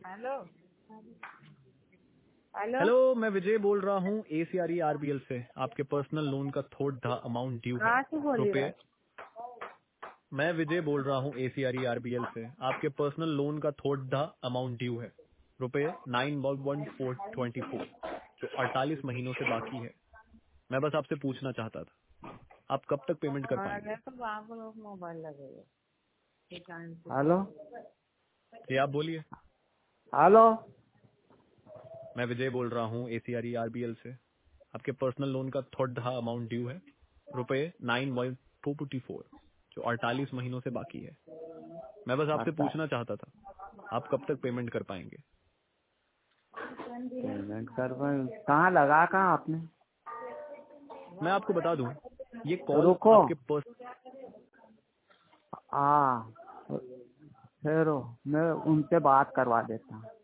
Hello hello. Hello, मैं विजय बोल रहा हूँ ACRE RBL से। आपके पर्सनल लोन का थोड़ा अमाउंट ड्यू है। कहाँ से बोली रुपए बात? मैं विजय बोल रहा हूँ ACRE RBL से। आपके पर्सनल लोन का थोड़ा अमाउंट ड्यू है। रुपए 9,1424 जो 48 महीनों से बाकी है। मैं बस आपसे पूछना चाहता था, आप कब तक पेमेंट कर और पाएंगे? अगर तो वहाँ पर लोग मोबाइल लगेगा। हेलो जी आप बोलिए। हेलो। मैं विजय बोल रहा हूँ ACRE RBL से। आपके पर्सनल लोन का थोड़ा अमाउंट ड्यू है। रुपए 9,224 जो 48 महीनों से बाकी है। मैं बस आपसे अच्छा, पूछना चाहता था, आप कब तक पेमेंट कर पाएंगे? पेमेंट कर कहाँ लगा कहाँ आपने? मैं आपको बता दूं, ये कॉल रुको। आपके हाँ, ठहरो, मैं उनसे बात करवा देता हूँ।